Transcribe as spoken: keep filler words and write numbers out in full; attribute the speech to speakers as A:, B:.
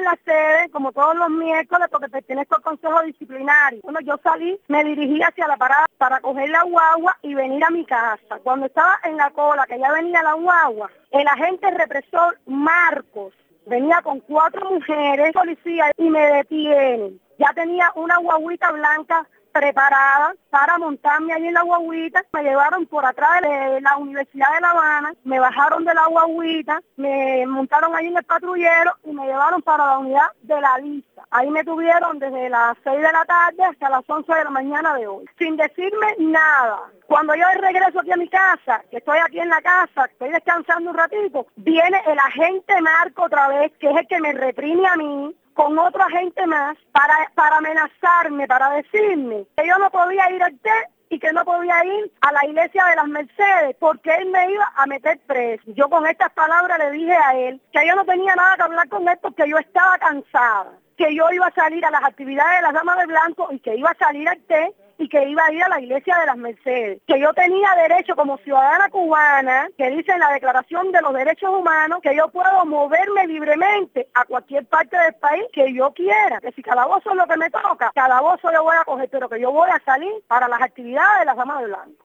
A: la sede, como todos los miércoles, porque pertenezco al consejo disciplinario. Bueno, yo salí, me dirigí hacia la parada para coger la guagua y venir a mi casa. Cuando estaba en la cola, que ya venía la guagua, el agente represor Marcos venía con cuatro mujeres, policías, y me detienen. Ya tenía una guaguita blanca preparada para montarme allí en la guaguita. Me llevaron por atrás de la Universidad de La Habana, me bajaron de la guaguita, me montaron allí en el patrullero y me llevaron para la unidad de la lista. Ahí me tuvieron desde las seis de la tarde hasta las once de la mañana de hoy, sin decirme nada. Cuando yo regreso aquí a mi casa, que estoy aquí en la casa, estoy descansando un ratito, viene el agente Marco otra vez, que es el que me reprime a mí, con otro agente más, para, para amenazarme, para decirme que yo no podía ir al té y que no podía ir a la iglesia de las Mercedes, porque él me iba a meter preso. Yo con estas palabras le dije a él que yo no tenía nada que hablar con él porque yo estaba cansada, que yo iba a salir a las actividades de las damas de blanco y que iba a salir al té y que iba a ir a la iglesia de las Mercedes, que yo tenía derecho como ciudadana cubana, que dice en la Declaración de los Derechos Humanos, que yo puedo moverme libremente a cualquier parte del país que yo quiera, que si calabozo es lo que me toca, calabozo yo voy a coger, pero que yo voy a salir para las actividades de las damas de blanco.